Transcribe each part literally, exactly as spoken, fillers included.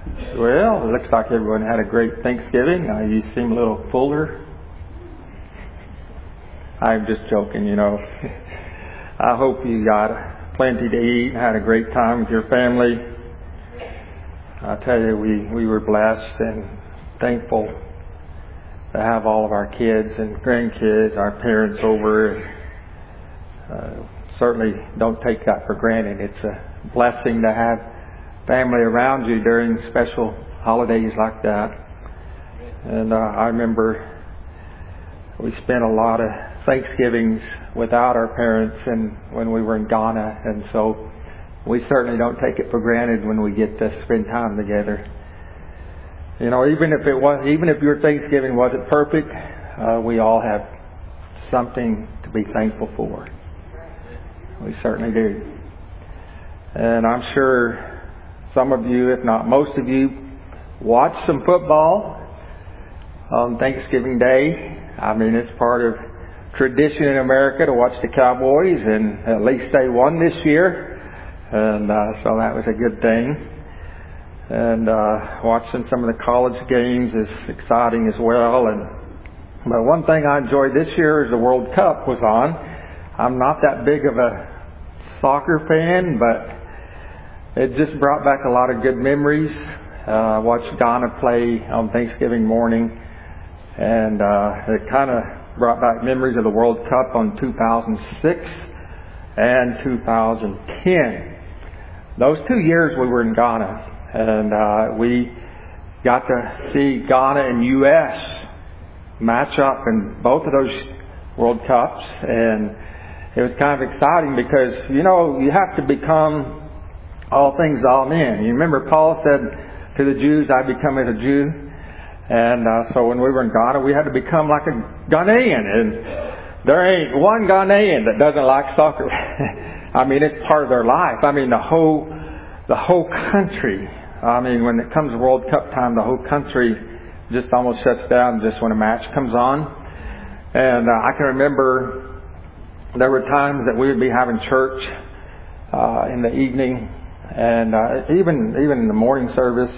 Well, it looks like everyone had a great Thanksgiving. Uh, you seem a little fuller. I'm just joking, you know. I hope you got plenty to eat and had a great time with your family. I tell you, we, we were blessed and thankful to have all of our kids and grandkids, our parents over. Uh, certainly don't take that for granted. It's a blessing to have family around you during special holidays like that. And uh, I remember we spent a lot of Thanksgivings without our parents and when we were in Ghana, and so we certainly don't take it for granted when we get to spend time together. You know, even if it was, even if your Thanksgiving wasn't perfect, uh, we all have something to be thankful for. We certainly do. And I'm sure some of you, if not most of you, watched some football on Thanksgiving Day. I mean, it's part of tradition in America to watch the Cowboys, and at least they won this year. And uh, so that was a good thing. And uh, watching some of the college games is exciting as well. And but one thing I enjoyed this year is the World Cup was on. I'm not that big of a soccer fan, but it just brought back a lot of good memories. Uh, I watched Ghana play on Thanksgiving morning, and uh, it kind of brought back memories of the World Cup on two thousand six and two thousand ten. Those two years we were in Ghana. And uh, we got to see Ghana and U S match up in both of those World Cups. And it was kind of exciting because, you know, you have to become all things all men. You remember Paul said to the Jews, I become as a Jew. And uh, so when we were in Ghana, we had to become like a Ghanaian. And there ain't one Ghanaian that doesn't like soccer. I mean, it's part of their life. I mean, the whole... The whole country, I mean, when it comes to World Cup time, the whole country just almost shuts down just when a match comes on. And uh, I can remember there were times that we would be having church uh, in the evening and uh, even even in the morning service.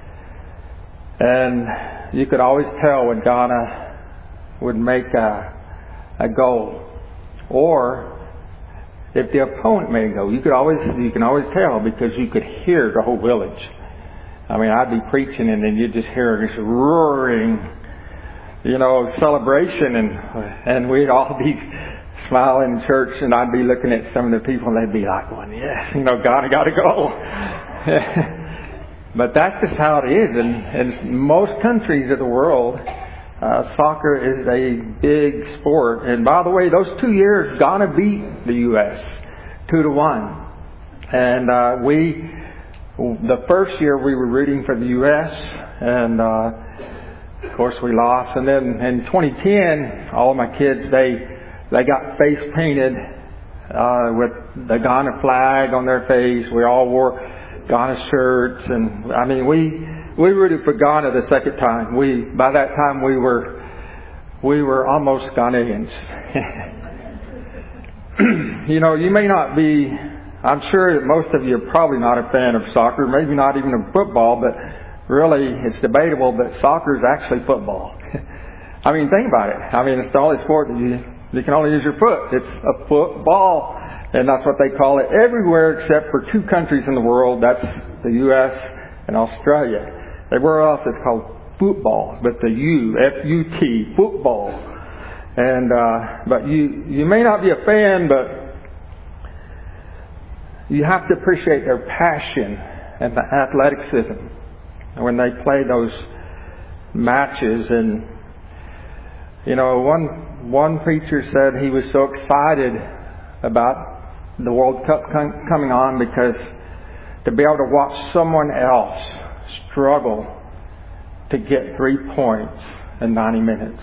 And you could always tell when Ghana would make a, a goal, or if the opponent made a goal. You could always, you can always tell because you could hear the whole village. I mean, I'd be preaching and then you'd just hear this roaring, you know, celebration, and and we'd all be smiling in church, and I'd be looking at some of the people and they'd be like, well, yes, you know, God, I got to go. But that's just how it is. And in most countries of the world, Uh, soccer is a big sport. And by the way, those two years, Ghana beat the U S two to one. And uh, we, the first year we were rooting for the U S, and uh, of course we lost. And then in twenty ten, all of my kids, they they got face painted uh, with the Ghana flag on their face. We all wore Ghana shirts, and I mean we. We rooted for Ghana the second time. We, by that time, we were, we were almost Ghanaians. You know, you may not be, I'm sure that most of you are probably not a fan of soccer, maybe not even of football, but really it's debatable that soccer is actually football. I mean, think about it. I mean, it's the only sport that you, you can only use your foot. It's a football. And that's what they call it everywhere except for two countries in the world. That's the U S and Australia. Everywhere else it's called football, but the U, F U T, football. And, uh, but you, you may not be a fan, but you have to appreciate their passion and the athleticism when they play those matches. And, you know, one, one preacher said he was so excited about the World Cup com- coming on because to be able to watch someone else struggle to get three points in ninety minutes.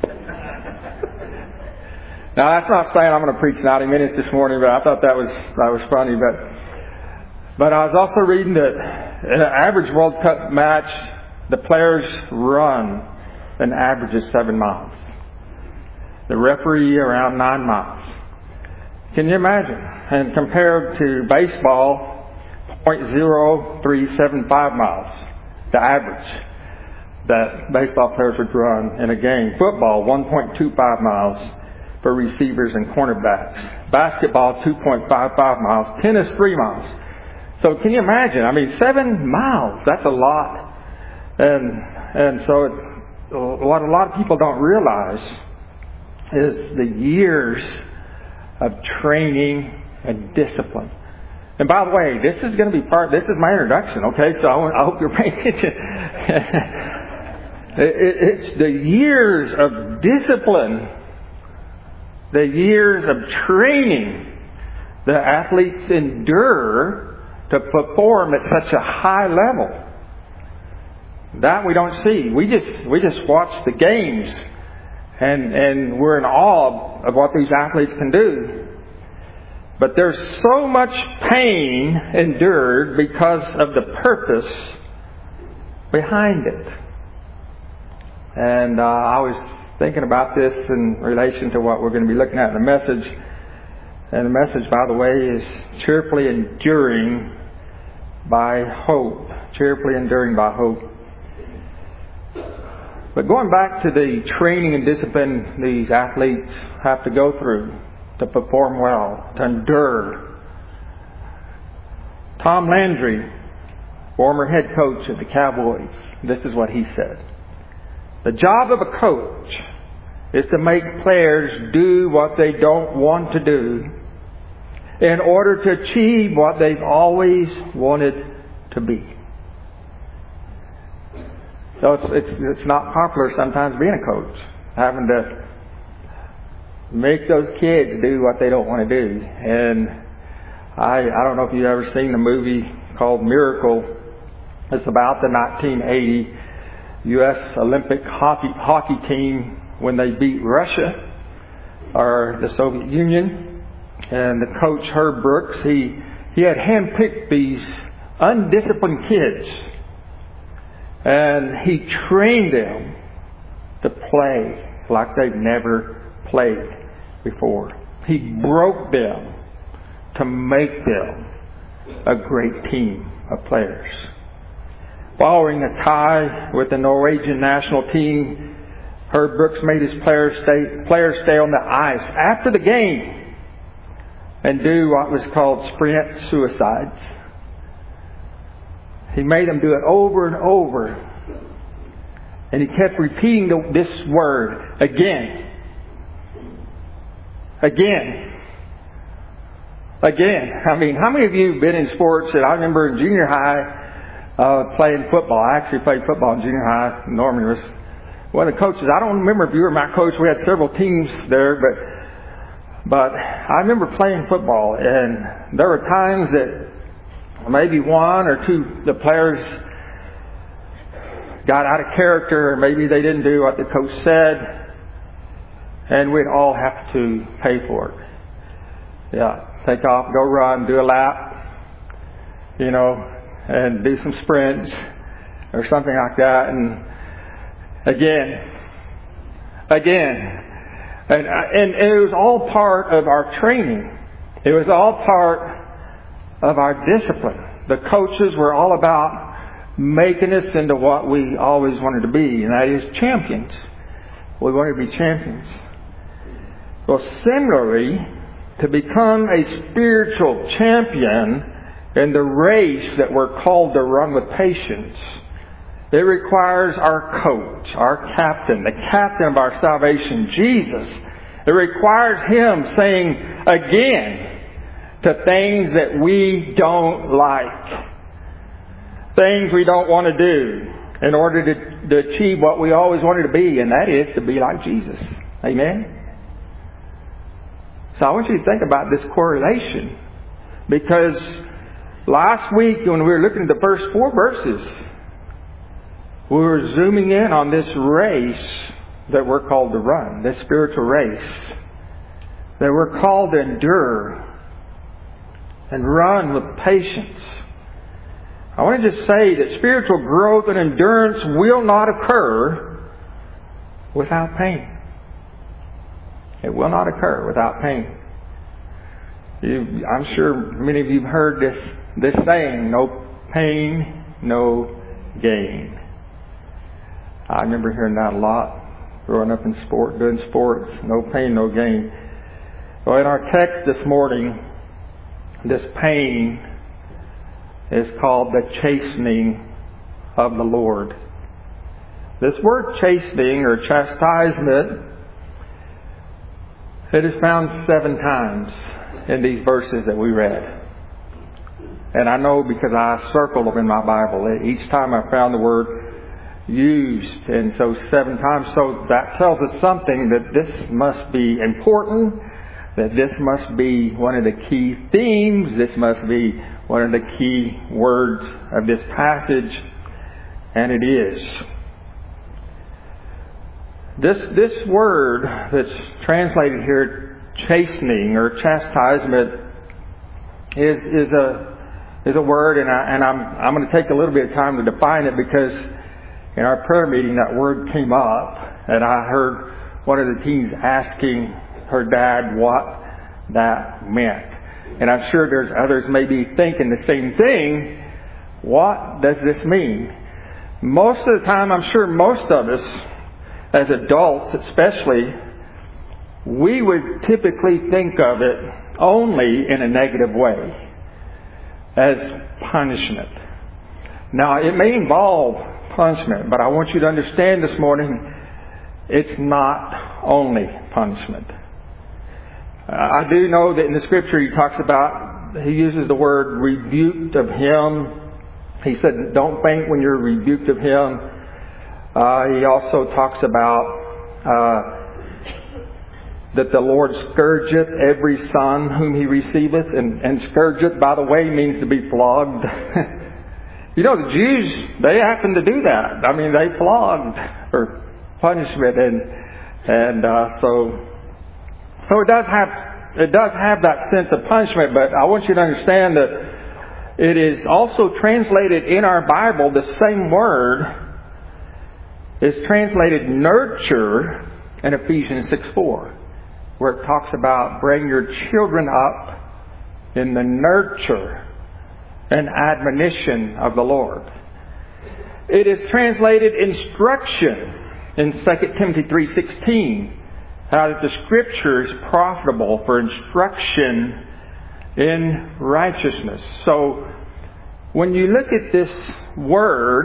Now that's not saying I'm going to preach ninety minutes this morning, but I thought that was that was funny. But but I was also reading that in an average World Cup match, the players run an average of seven miles. The referee around nine miles. Can you imagine? And compared to baseball, point zero three seven five miles. the average that baseball players would run in a game. Football, one point two five miles for receivers and cornerbacks. Basketball, two point five five miles. Tennis, three miles. So can you imagine? I mean, seven miles, that's a lot. And and so it, what a lot of people don't realize is the years of training and discipline. And by the way, this is going to be part, this is my introduction, okay? So I hope you're paying attention. It's the years of discipline, the years of training that athletes endure to perform at such a high level. That we don't see. We just we just watch the games and, and we're in awe of what these athletes can do. But there's so much pain endured because of the purpose behind it. And uh, I was thinking about this in relation to what we're going to be looking at in the message. And the message, by the way, is cheerfully enduring by hope. Cheerfully enduring by hope. But going back to the training and discipline these athletes have to go through to perform well, to endure. Tom Landry, former head coach of the Cowboys, this is what he said. The job of a coach is to make players do what they don't want to do in order to achieve what they've always wanted to be. So it's, it's, it's not popular sometimes being a coach, having to make those kids do what they don't want to do. And I, I don't know if you've ever seen the movie called Miracle. It's about the nineteen eighty U S Olympic hockey, hockey team when they beat Russia or the Soviet Union. And the coach, Herb Brooks, he, he had handpicked these undisciplined kids. And he trained them to play like they've never played before. He broke them to make them a great team of players. Following a tie with the Norwegian national team, Herb Brooks made his players stay, players stay on the ice after the game and do what was called sprint suicides. He made them do it over and over. And he kept repeating the, this word again. Again. Again. I mean, how many of you have been in sports that I remember in junior high uh, playing football? I actually played football in junior high. Norman was one of the coaches. I don't remember if you were my coach. We had several teams there, but but I remember playing football, and there were times that maybe one or two the players got out of character, or maybe they didn't do what the coach said, and we'd all have to pay for it. Yeah, take off, go run, do a lap, you know, and do some sprints or something like that, and again, again, and and, and it was all part of our training. It was all part of our discipline. The coaches were all about making us into what we always wanted to be, and that is champions. We wanted to be champions. Well, similarly, to become a spiritual champion in the race that we're called to run with patience, it requires our coach, our captain, the captain of our salvation, Jesus. It requires Him saying again to things that we don't like, things we don't want to do in order to, to achieve what we always wanted to be, and that is to be like Jesus. Amen? So I want you to think about this correlation, because last week when we were looking at the first four verses, we were zooming in on this race that we're called to run, this spiritual race that we're called to endure and run with patience. I want to just say that spiritual growth and endurance will not occur without pain. It will not occur without pain. You, I'm sure many of you have heard this, this saying, no pain, no gain. I remember hearing that a lot growing up in sport, doing sports. No pain, no gain. Well, in our text this morning, this pain is called the chastening of the Lord. This word chastening or chastisement, it is found seven times in these verses that we read. And I know because I circled them in my Bible. Each time I found the word used, and so seven times. So that tells us something, that this must be important, that this must be one of the key themes, this must be one of the key words of this passage, and it is. This this word that's translated here, chastening or chastisement, is is a is a word, and I and I'm I'm going to take a little bit of time to define it, because in our prayer meeting that word came up, and I heard one of the teens asking her dad what that meant. And I'm sure there's others maybe thinking the same thing. What does this mean? Most of the time, I'm sure most of us, as adults especially, we would typically think of it only in a negative way, as punishment. Now, it may involve punishment, but I want you to understand this morning, it's not only punishment. Uh, I do know that in the Scripture he talks about, he uses the word rebuked of him. He said, don't faint when you're rebuked of him. Uh, he also talks about uh, that the Lord scourgeth every son whom he receiveth. And, and scourgeth, by the way, means to be flogged. You know, the Jews, they happened to do that. I mean, they flogged for punishment. And and uh, so so it does have it does have that sense of punishment. But I want you to understand that it is also translated in our Bible, the same word is translated nurture in Ephesians six four, where it talks about bring your children up in the nurture and admonition of the Lord. It is translated instruction in Second Timothy three sixteen, how that the Scripture is profitable for instruction in righteousness. So when you look at this word,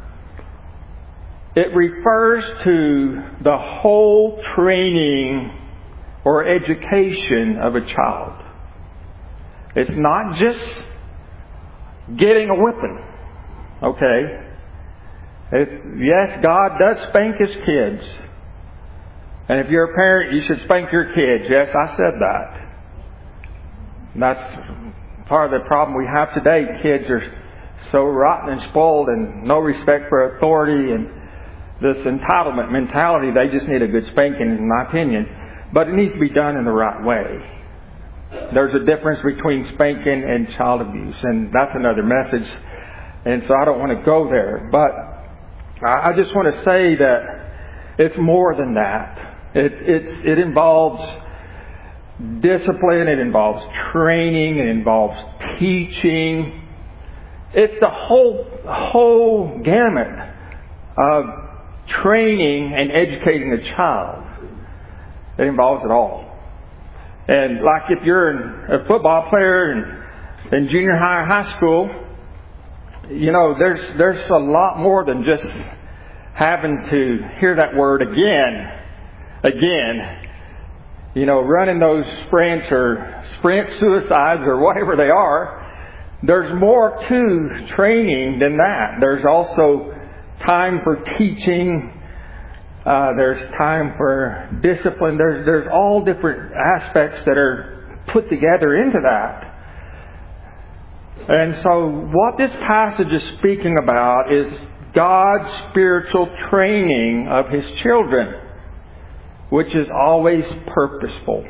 it refers to the whole training or education of a child. It's not just getting a whipping. Okay? It, yes, God does spank His kids. And if you're a parent, you should spank your kids. Yes, I said that. And that's part of the problem we have today. Kids are so rotten and spoiled and no respect for authority and this entitlement mentality. They just need a good spanking, in my opinion. But it needs to be done in the right way. There's a difference between spanking and child abuse, and that's another message. And so I don't want to go there. But I just want to say that it's more than that. It, it's, it involves discipline. It involves training. It involves teaching. It's the whole, whole gamut of training and educating a child. It involves it all. And like if you're a football player in, in junior high or high school, you know, there's there's a lot more than just having to hear that word again, again. You know, running those sprints or sprint suicides or whatever they are. There's more to training than that. There's also time for teaching. Uh, there's time for discipline. There's there's all different aspects that are put together into that. And so what this passage is speaking about is God's spiritual training of His children, which is always purposeful.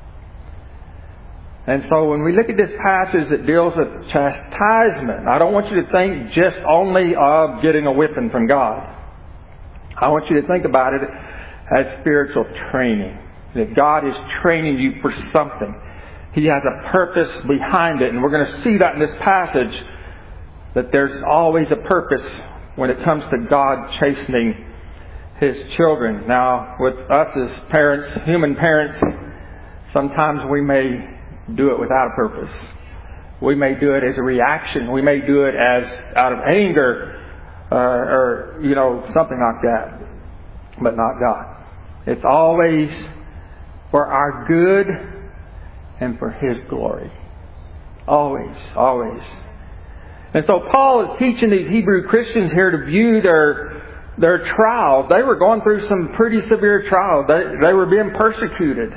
And so when we look at this passage that deals with chastisement, I don't want you to think just only of getting a whipping from God. I want you to think about it as spiritual training. That God is training you for something. He has a purpose behind it. And we're going to see that in this passage, that there's always a purpose when it comes to God chastening His children. Now, with us as parents, human parents, sometimes we may do it without a purpose. We may do it as a reaction. We may do it as out of anger, uh, or, you know, something like that. But not God. It's always for our good and for His glory. Always, always. And so Paul is teaching these Hebrew Christians here to view their their trials. They were going through some pretty severe trials. They, they were being persecuted.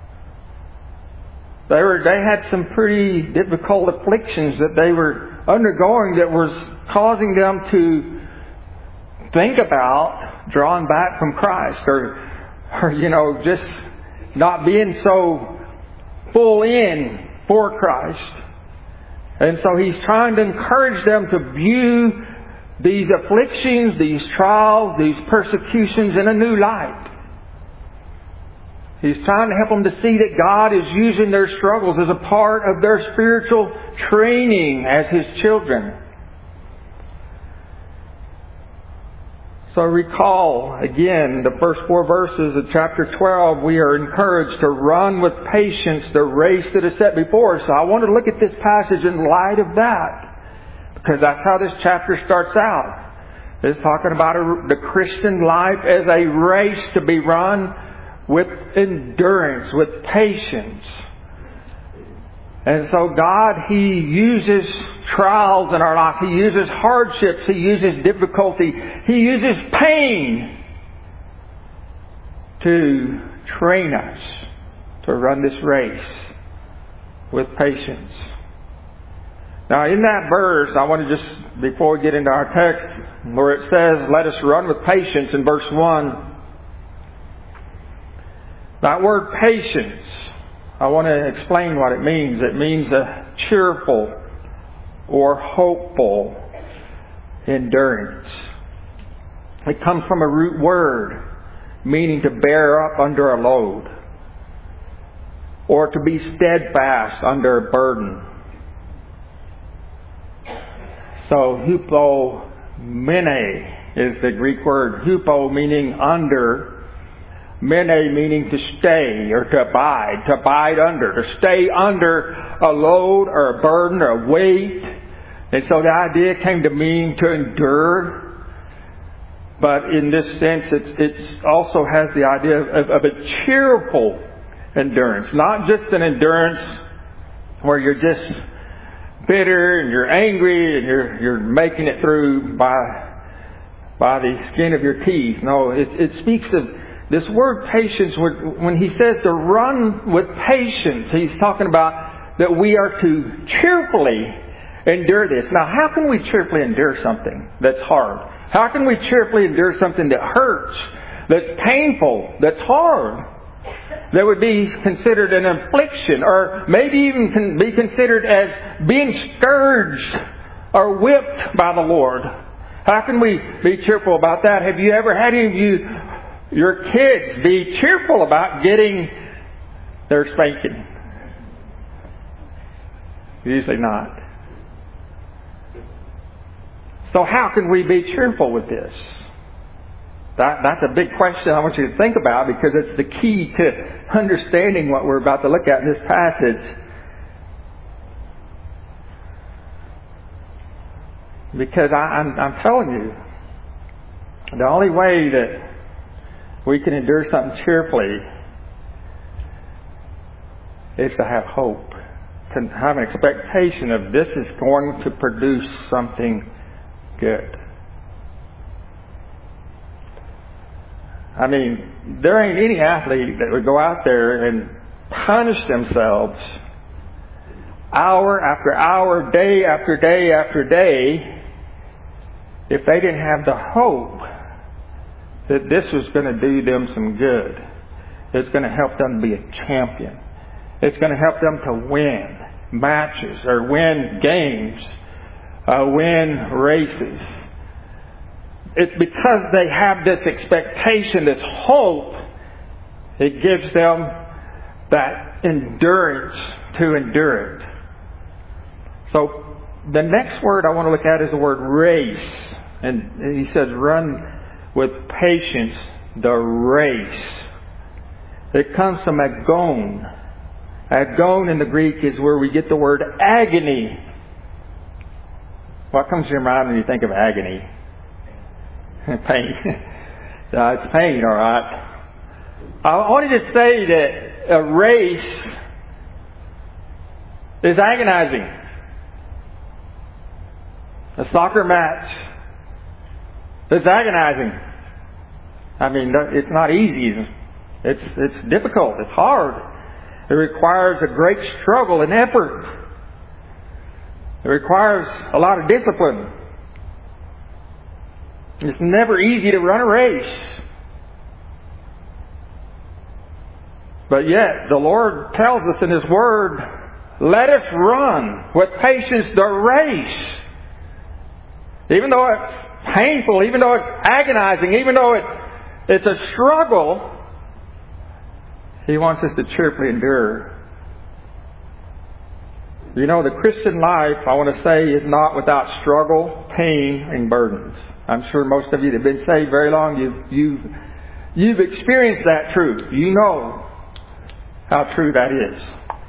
They were they had some pretty difficult afflictions that they were undergoing that was causing them to think about drawing back from Christ, or, or you know, just not being so full in for Christ. And so he's trying to encourage them to view these afflictions, these trials, these persecutions in a new light. He's trying to help them to see that God is using their struggles as a part of their spiritual training as His children. So recall again the first four verses of chapter twelve. We are encouraged to run with patience the race that is set before us. So I want to look at this passage in light of that, because that's how this chapter starts out. It's talking about a, the Christian life as a race to be run with endurance, with patience. And so God, He uses trials in our life. He uses hardships. He uses difficulty. He uses pain to train us to run this race with patience. Now in that verse, I want to just, before we get into our text, where it says, let us run with patience in verse one. That word patience, I want to explain what it means. It means a cheerful or hopeful endurance. It comes from a root word meaning to bear up under a load, or to be steadfast under a burden. So hupomene is the Greek word. Hupo meaning under. Mene meaning to stay or to abide, to abide under, to stay under a load or a burden or a weight. And so the idea came to mean to endure. But in this sense, it's, it's also has the idea of, of a cheerful endurance. Not just an endurance where you're just bitter and you're angry and you're, you're making it through by, by the skin of your teeth. No, it, it speaks of this word patience. When he says to run with patience, he's talking about that we are to cheerfully endure this. Now, how can we cheerfully endure something that's hard? How can we cheerfully endure something that hurts, that's painful, that's hard, that would be considered an affliction, or maybe even can be considered as being scourged or whipped by the Lord? How can we be cheerful about that? Have you ever had any of you, your kids, be cheerful about getting their spanking? Usually not. So how can we be cheerful with this? That, that's a big question I want you to think about, because it's the key to understanding what we're about to look at in this passage. Because I, I'm, I'm telling you, the only way that we can endure something cheerfully is to have hope, to have an expectation of this is going to produce something good. I mean, there ain't any athlete that would go out there and punish themselves hour after hour, day after day after day, if they didn't have the hope that this was going to do them some good. It's going to help them be a champion. It's going to help them to win matches or win games, uh, win races. It's because they have this expectation, this hope, it gives them that endurance to endure it. So the next word I want to look at is the word race. And he says, run with patience the race. It comes from agon. Agon in the Greek is where we get the word agony. What comes to your mind when you think of agony? Pain. uh, it's pain, all right. I wanted to say that a race is agonizing. A soccer match is agonizing. I mean, it's not easy. It's it's difficult. It's hard. It requires a great struggle and effort. It requires a lot of discipline. It's never easy to run a race. But yet, the Lord tells us in His Word, let us run with patience the race. Even though it's painful, even though it's agonizing, even though it, it's a struggle, He wants us to cheerfully endure. You know, the Christian life, I want to say, is not without struggle, pain, and burdens. I'm sure most of you that have been saved very long, you've, you've, you've experienced that truth. You know how true that is.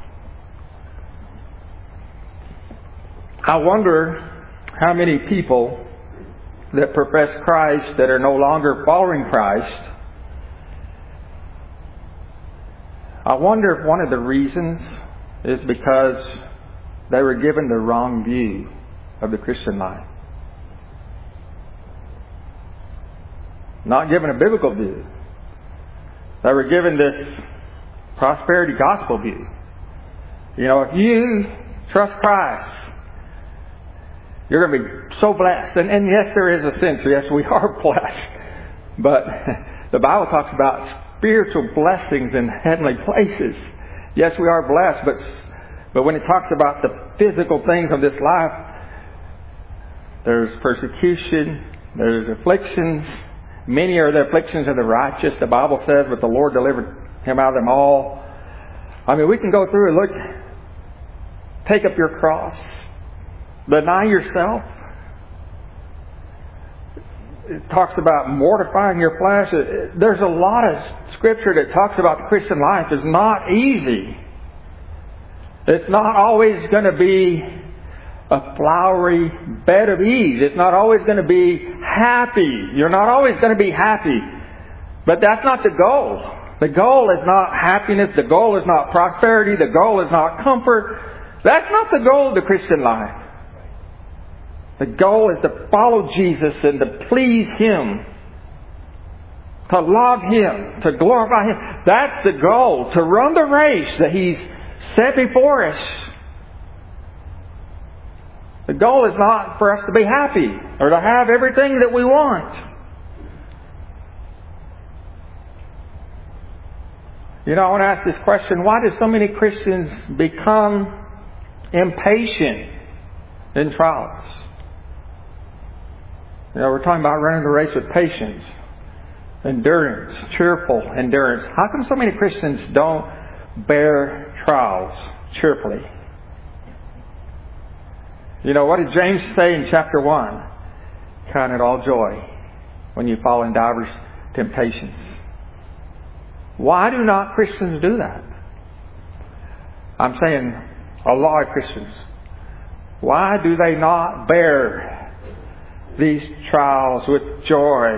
I wonder how many people that profess Christ that are no longer following Christ. I wonder if one of the reasons is because they were given the wrong view of the Christian life. Not given a biblical view. They were given this prosperity gospel view. You know, if you trust Christ, you're going to be so blessed. And, and yes, there is a sense. Yes, we are blessed. But the Bible talks about spiritual blessings in heavenly places. Yes, we are blessed, but but when it talks about the physical things of this life, there's persecution, there's afflictions. Many are the afflictions of the righteous, the Bible says, but the Lord delivered him out of them all. I mean, we can go through and look, take up your cross, deny yourself. It talks about mortifying your flesh. There's a lot of scripture that talks about the Christian life is not easy. It's not always going to be a flowery bed of ease. It's not always going to be happy. You're not always going to be happy. But that's not the goal. The goal is not happiness. The goal is not prosperity. The goal is not comfort. That's not the goal of the Christian life. The goal is to follow Jesus and to please Him. To love Him. To glorify Him. That's the goal. To run the race that He's set before us. The goal is not for us to be happy or to have everything that we want. You know, I want to ask this question. Why do so many Christians become impatient in trials? You know, we're talking about running the race with patience, endurance, cheerful endurance. How come so many Christians don't bear trials cheerfully? You know, what did James say in chapter one? Count it all joy when you fall in divers temptations. Why do not Christians do that? I'm saying a lot of Christians. Why do they not bear these trials with joy?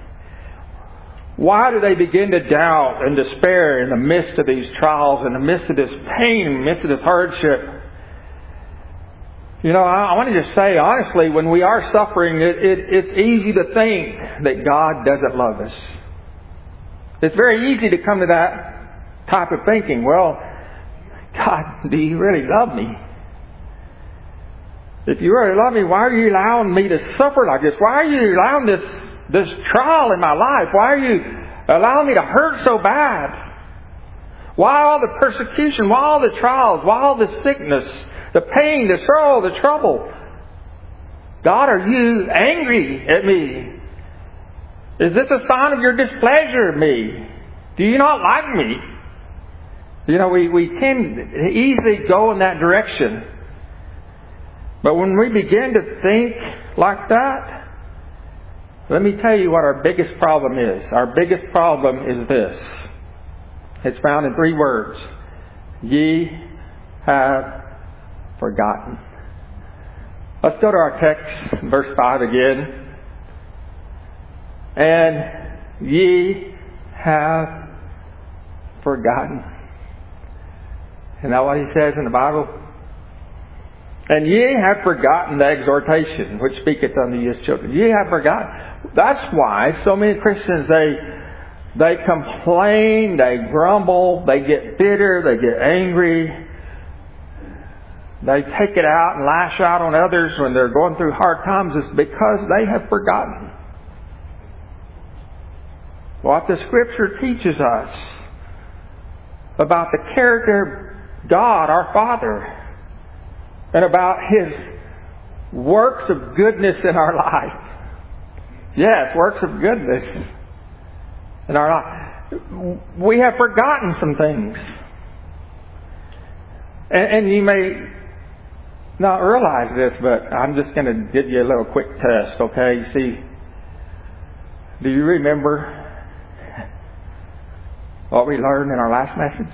Why do they begin to doubt and despair in the midst of these trials, in the midst of this pain, in the midst of this hardship? You know, I, I want to just say, honestly, when we are suffering, it, it, it's easy to think that God doesn't love us. It's very easy to come to that type of thinking. Well, God, do you really love me? If you really love me, why are you allowing me to suffer like this? Why are you allowing this, this trial in my life? Why are you allowing me to hurt so bad? Why all the persecution? Why all the trials? Why all the sickness? The pain, the sorrow, the trouble? God, are you angry at me? Is this a sign of your displeasure of me? Do you not like me? You know, we, we tend to easily go in that direction. But when we begin to think like that, Let me tell you what our biggest problem is. Our biggest problem is this. It's found in three words. Ye have forgotten. Let's go to our text, verse five again. And ye have forgotten. Isn't that what he says in the Bible? And ye have forgotten the exhortation which speaketh unto you as children. Ye have forgotten. That's why so many Christians, they they complain, they grumble, they get bitter, they get angry. They take it out and lash out on others when they're going through hard times. It's because they have forgotten what the Scripture teaches us about the character of God, our Father, and about His works of goodness in our life. Yes, works of goodness in our life. We have forgotten some things. And, and you may not realize this, but I'm just going to give you a little quick test, okay? You see, do you remember what we learned in our last message?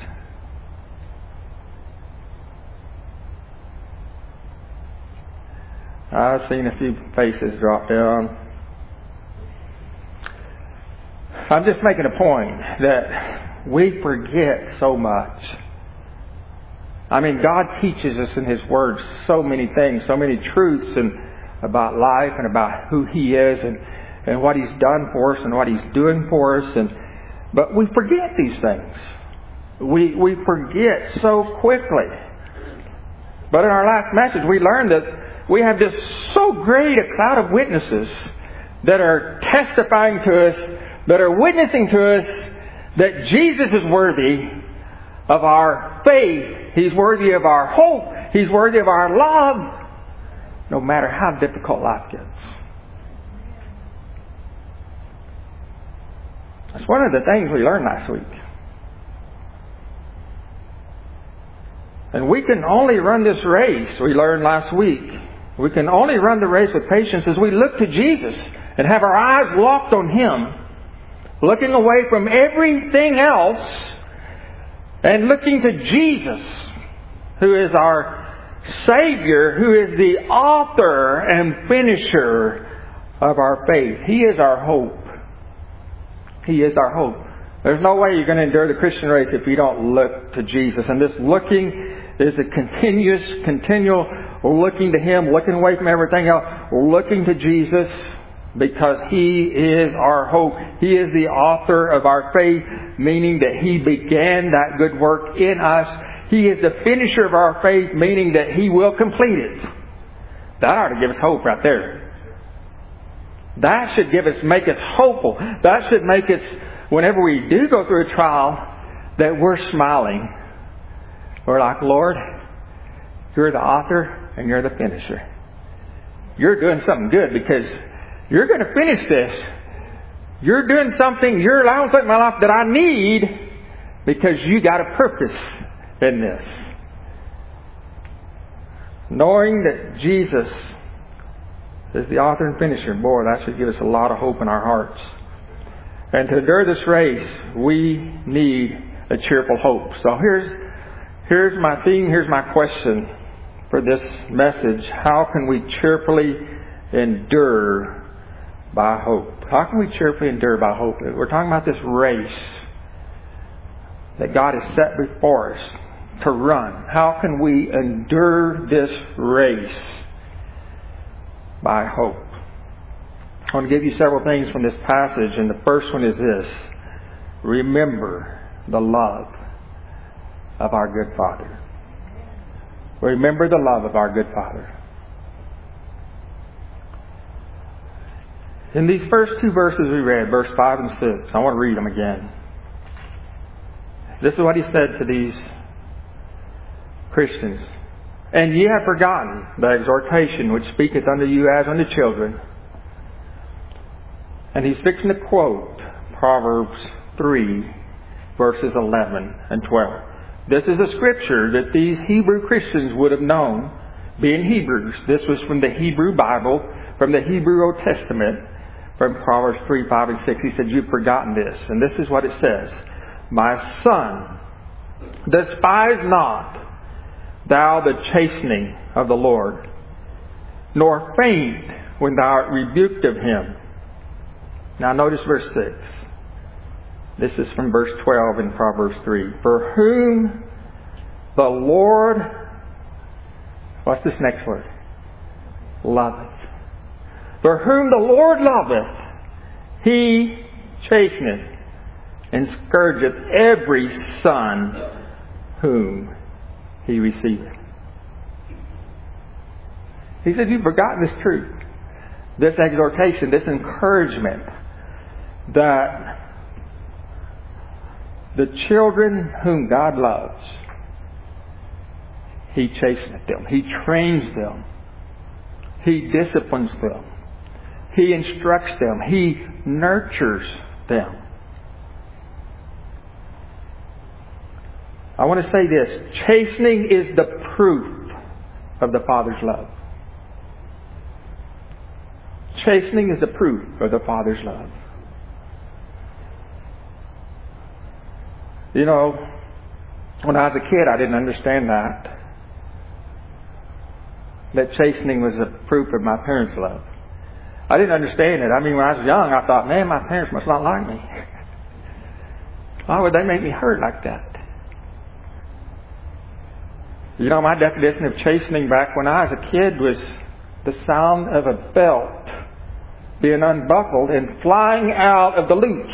I've seen a few faces drop down. I'm just making a point that we forget so much. I mean, God teaches us in His Word so many things, so many truths and about life and about who He is and, and what He's done for us and what He's doing for us. And but we forget these things. We we forget so quickly. But in our last message, we learned that we have this so great a cloud of witnesses that are testifying to us, that are witnessing to us that Jesus is worthy of our faith. He's worthy of our hope. He's worthy of our love, no matter how difficult life gets. That's one of the things we learned last week. And we can only run this race, we learned last week. We can only run the race with patience as we look to Jesus and have our eyes locked on Him, looking away from everything else and looking to Jesus, who is our Savior, who is the author and finisher of our faith. He is our hope. He is our hope. There's no way you're going to endure the Christian race if you don't look to Jesus. And this looking is a continuous, continual looking to Him, looking away from everything else, looking to Jesus, because He is our hope. He is the author of our faith, meaning that He began that good work in us. He is the finisher of our faith, meaning that He will complete it. That ought to give us hope right there. That should give us, make us hopeful. That should make us, whenever we do go through a trial, that we're smiling. We're like, Lord, You're the author and You're the finisher. You're doing something good because You're going to finish this. You're doing something, You're allowing something in my life that I need because You got a purpose in this. Knowing that Jesus is the author and finisher, boy, that should give us a lot of hope in our hearts. And to endure this race, we need a cheerful hope. So here's here's my theme, here's my question for this message. How can we cheerfully endure by hope? How can we cheerfully endure by hope? We're talking about this race that God has set before us to run. How can we endure this race by hope? I want to give you several things from this passage, and the first one is this. Remember the love of our good Father. Remember the love of our good Father. In these first two verses we read, verse five and six, I want to read them again. This is what He said to these Christians. And ye have forgotten the exhortation which speaketh unto you as unto children. And he's fixing to quote Proverbs three, verses eleven and twelve. This is a scripture that these Hebrew Christians would have known, being Hebrews. This was from the Hebrew Bible, from the Hebrew Old Testament, from Proverbs three, five, and six. He said, you've forgotten this. And this is what it says. My son, despise not thou the chastening of the Lord, nor faint when thou art rebuked of him. Now notice verse six. This is from verse twelve in Proverbs three. For whom the Lord, what's this next word? Loveth. For whom the Lord loveth, He chasteneth and scourgeth every son whom He receiveth. He said, you've forgotten this truth, this exhortation, this encouragement that the children whom God loves, He chasteneth them. He trains them. He disciplines them. He instructs them. He nurtures them. I want to say this. Chastening is the proof of the Father's love. Chastening is the proof of the Father's love. You know, when I was a kid, I didn't understand that. That chastening was a proof of my parents' love. I didn't understand it. I mean, when I was young, I thought, man, my parents must not like me. Why would they make me hurt like that? You know, my definition of chastening back when I was a kid was the sound of a belt being unbuckled and flying out of the loop.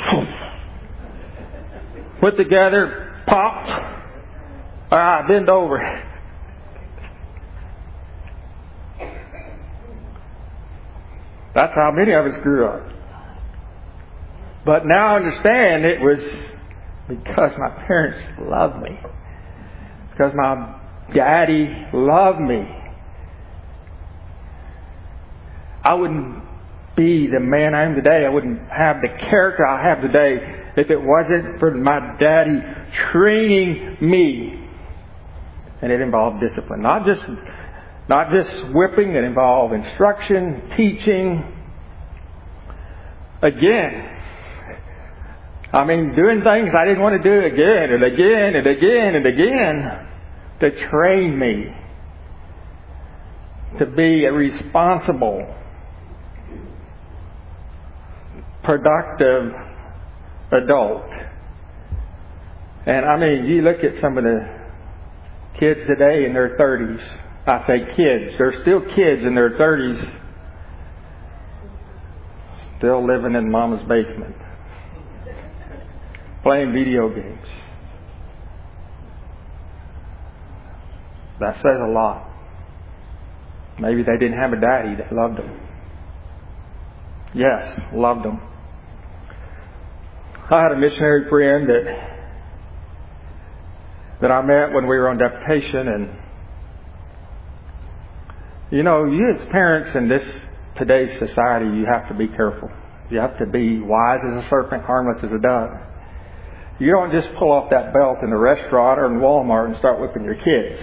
Put together, pop. All right, bend over. That's how many of us grew up. But now I understand it was because my parents loved me. Because my daddy loved me. I wouldn't be the man I am today. I wouldn't have the character I have today if it wasn't for my daddy training me. And it involved discipline. Not just not just whipping, it involved instruction, teaching. Again. I mean, doing things I didn't want to do again and again and again and again to train me to be a responsible, productive adult. And I mean, you look at some of the kids today in their thirties. I say kids. They're still kids in their thirties. Still living in mama's basement. Playing video games. That says a lot. Maybe they didn't have a daddy that loved them. Yes, loved them. I had a missionary friend that that I met when we were on deputation, and you know, you as parents in this today's society, you have to be careful. You have to be wise as a serpent, harmless as a dove. You don't just pull off that belt in the restaurant or in Walmart and start whipping your kids.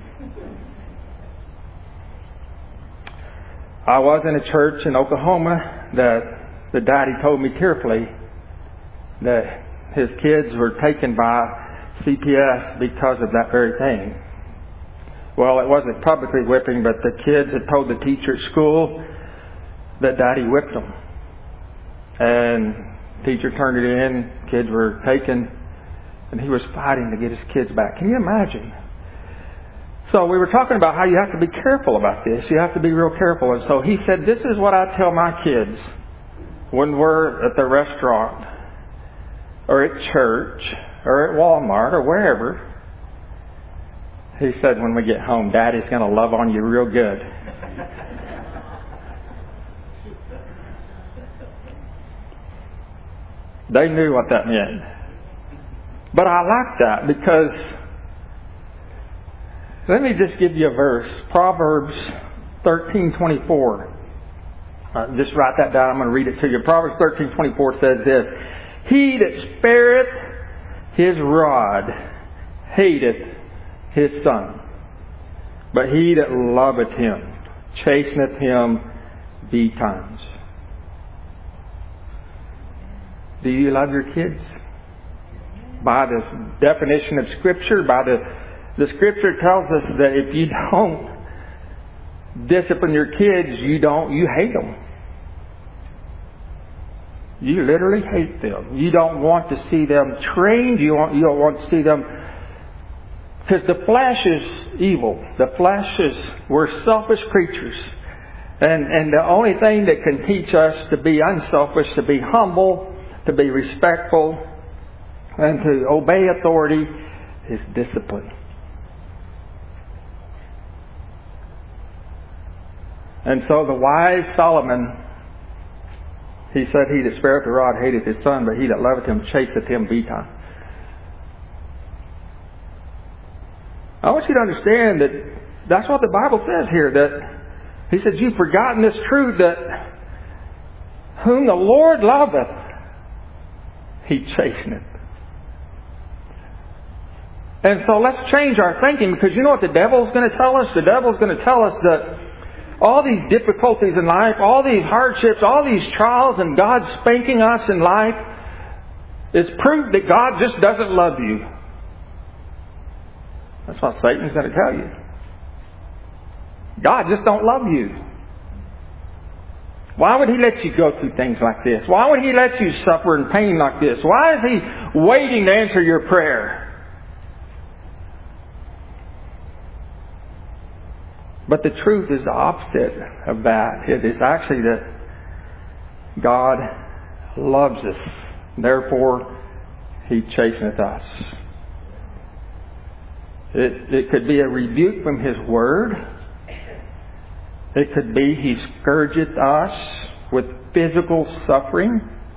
I was in a church in Oklahoma that the daddy told me tearfully that his kids were taken by C P S because of that very thing. Well, it wasn't publicly whipping, but the kids had told the teacher at school that daddy whipped them. And teacher turned it in, kids were taken, and he was fighting to get his kids back. Can you imagine? So we were talking about how you have to be careful about this. You have to be real careful. And so he said, this is what I tell my kids when we're at the restaurant or at church or at Walmart or wherever. He said, when we get home, Daddy's going to love on you real good. They knew what that meant. But I like that because, let me just give you a verse. Proverbs thirteen twenty-four. Uh, just write that down. I'm going to read it to you. Proverbs thirteen twenty-four says this. He that spareth his rod hateth his son, but he that loveth him chasteneth him betimes. Do you love your kids? By the definition of Scripture, by the, the Scripture tells us that if you don't discipline your kids, you don't, you hate them. You literally hate them. You don't want to see them trained. You want, you don't want to see them, because the flesh is evil. The flesh is, we're selfish creatures. And, and the only thing that can teach us to be unselfish, to be humble, to be respectful, and to obey authority is discipline. And so the wise Solomon, he said, he that spareth the rod hateth his son, but he that loveth him chaseth him beatime. I want you to understand that that's what the Bible says here, that he says, you've forgotten this truth, that whom the Lord loveth, He chasteneth. And so let's change our thinking, because you know what the devil's going to tell us? The devil's going to tell us that all these difficulties in life, all these hardships, all these trials, and God spanking us in life is proof that God just doesn't love you. That's what Satan's going to tell you. God just don't love you. Why would He let you go through things like this? Why would He let you suffer in pain like this? Why is He waiting to answer your prayer? But the truth is the opposite of that. It is actually that God loves us. Therefore, He chasteneth us. It, it could be a rebuke from His Word. It could be He scourgeth us with physical suffering.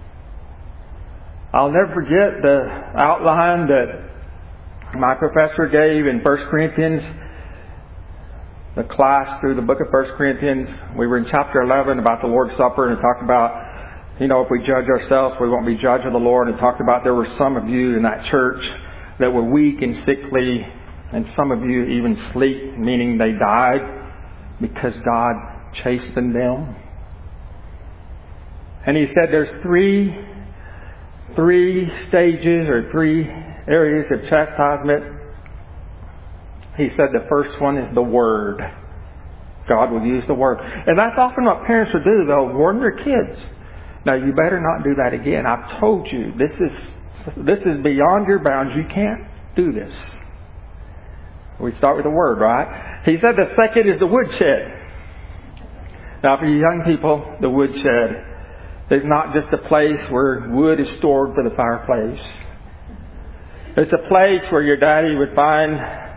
I'll never forget the outline that my professor gave in First Corinthians, the class through the book of First Corinthians. We were in chapter eleven about the Lord's Supper, and it talked about, you know, if we judge ourselves, we won't be judged of the Lord. And it talked about there were some of you in that church that were weak and sickly, and some of you even sleep, meaning they died because God chastened them. And he said there's three, three stages or three areas of chastisement. He said the first one is the Word. God will use the Word. And that's often what parents will do. They'll warn their kids. Now, you better not do that again. I've told you, this is this is beyond your bounds. You can't do this. We start with the Word, right? He said the second is the woodshed. Now, for you young people, the woodshed is not just a place where wood is stored for the fireplace. It's a place where your daddy would find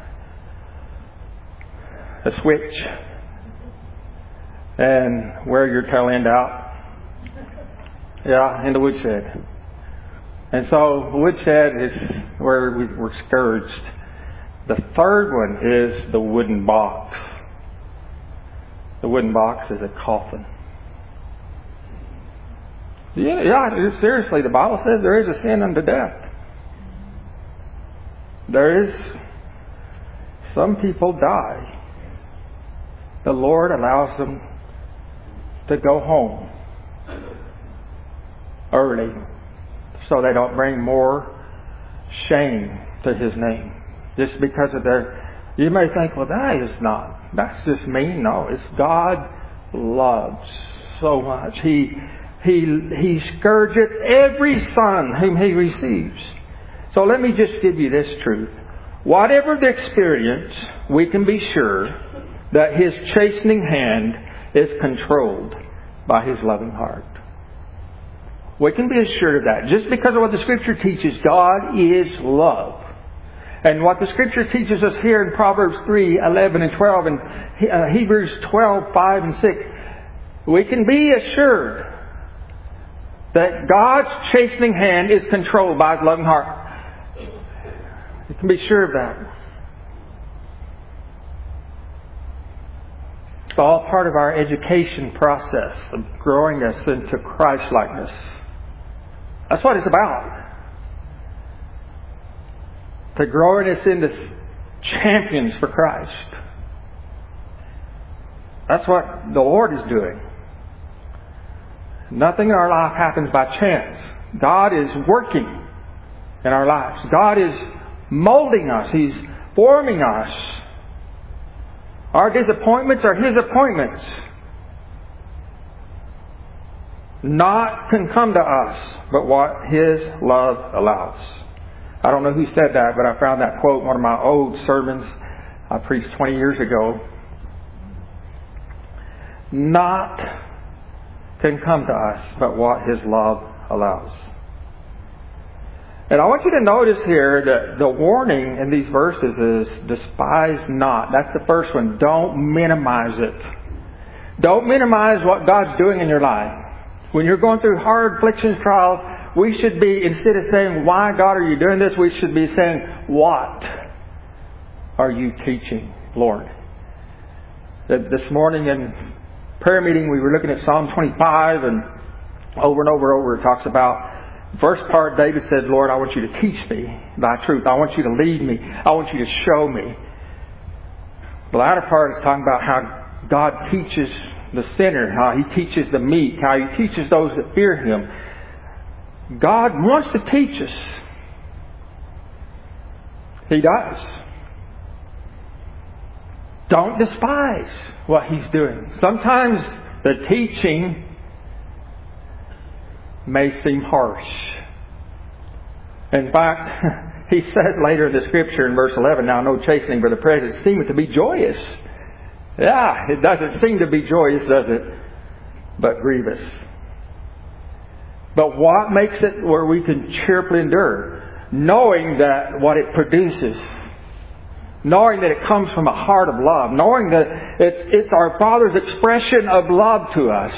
a switch and wear your tail end out. Yeah, in the woodshed. And so, the woodshed is where we were scourged. The third one is the wooden box. The wooden box is a coffin. Yeah, yeah, seriously, the Bible says there is a sin unto death. There is, some people die. The Lord allows them to go home early so they don't bring more shame to His name. Just because of their, you may think, well, that is not, that's just me. No, it's God loves so much. He, he, he scourgeth every son whom He receives. So let me just give you this truth. Whatever the experience, we can be sure that His chastening hand is controlled by His loving heart. We can be assured of that. Just because of what the Scripture teaches, God is love. And what the Scripture teaches us here in Proverbs three, eleven and twelve, and Hebrews twelve, five and six, we can be assured that God's chastening hand is controlled by His loving heart. You can be sure of that. It's all part of our education process of growing us into Christ-likeness. That's what it's about. To growing us into champions for Christ. That's what the Lord is doing. Nothing in our life happens by chance. God is working in our lives. God is molding us. He's forming us. Our disappointments are His appointments. Naught can come to us but what His love allows. I don't know who said that, but I found that quote in one of my old sermons I preached twenty years ago. Naught can come to us but what His love allows. And I want you to notice here that the warning in these verses is despise not. That's the first one. Don't minimize it. Don't minimize what God's doing in your life. When you're going through hard afflictions, trials, we should be, instead of saying, why God are you doing this? We should be saying, what are you teaching, Lord? This morning in prayer meeting, we were looking at Psalm twenty-five, and over and over and over it talks about, first part, David said, Lord, I want you to teach me thy truth. I want you to lead me. I want you to show me. The latter part is talking about how God teaches the sinner, how He teaches the meek, how He teaches those that fear Him. God wants to teach us. He does. Don't despise what He's doing. Sometimes the teaching may seem harsh. In fact, He says later in the Scripture in verse eleven, now no chastening for the present seemeth to be joyous. Yeah, it doesn't seem to be joyous, does it? But grievous. But what makes it where we can cheerfully endure? Knowing that what it produces. Knowing that it comes from a heart of love. Knowing that it's, it's our Father's expression of love to us.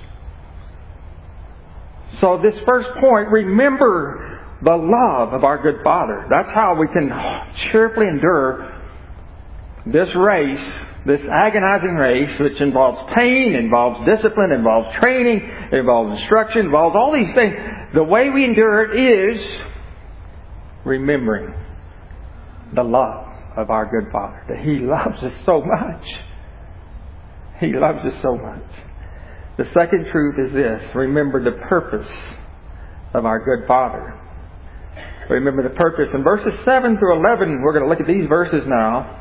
So this first point, remember the love of our good Father. That's how we can cheerfully endure this race, this agonizing race, which involves pain, involves discipline, involves training, involves instruction, involves all these things. The way we endure it is remembering the love of our good Father. That He loves us so much. He loves us so much. The second truth is this. Remember the purpose of our good Father. Remember the purpose. In verses seven through eleven, we're going to look at these verses now.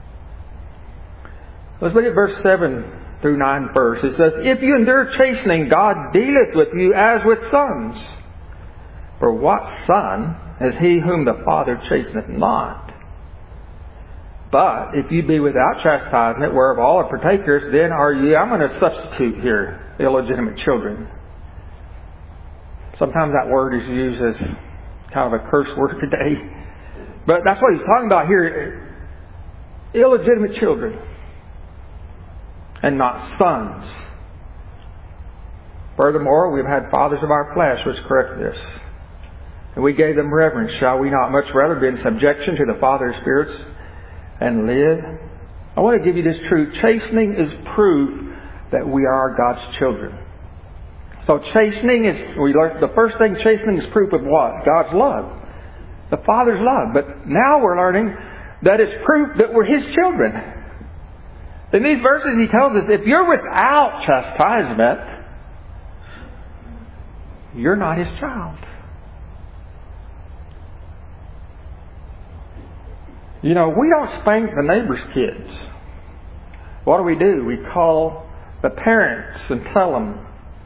Let's look at verse seven through nine first. It says, if you endure chastening, God dealeth with you as with sons. For what son is he whom the Father chasteneth not? But if you be without chastisement, whereof all are partakers, then are ye, I'm going to substitute here, illegitimate children. Sometimes that word is used as kind of a curse word today. But that's what he's talking about here. Illegitimate children. And not sons. Furthermore, we've had fathers of our flesh which correct this. And we gave them reverence. Shall we not much rather be in subjection to the Father of spirits and live? I want to give you this truth. Chastening is proof that we are God's children. So chastening is, we learned, the first thing, chastening is proof of what? God's love. The Father's love. But now we're learning that it's proof that we're His children. In these verses He tells us, if you're without chastisement, you're not His child. You know, we don't spank the neighbor's kids. What do we do? We call the parents and tell them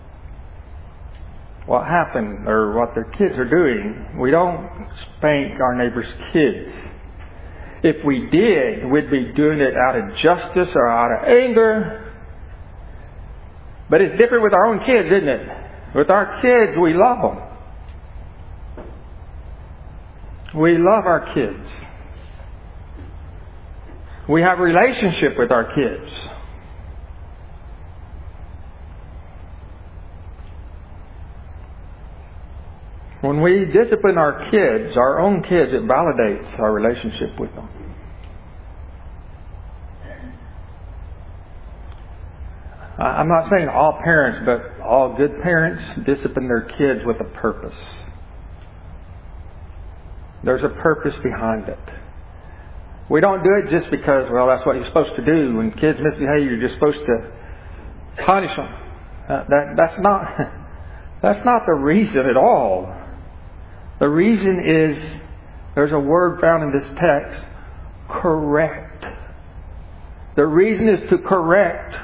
what happened or what their kids are doing. We don't spank our neighbor's kids. If we did, we'd be doing it out of justice or out of anger. But it's different with our own kids, isn't it? With our kids, we love them. We love our kids. We have a relationship with our kids. When we discipline our kids, our own kids, it validates our relationship with them. I'm not saying all parents, but all good parents discipline their kids with a purpose. There's a purpose behind it. We don't do it just because, well, that's what you're supposed to do. When kids misbehave, you're just supposed to punish them. Uh, that, that's not... That's not the reason at all. The reason is, there's a word found in this text, correct. The reason is to correct.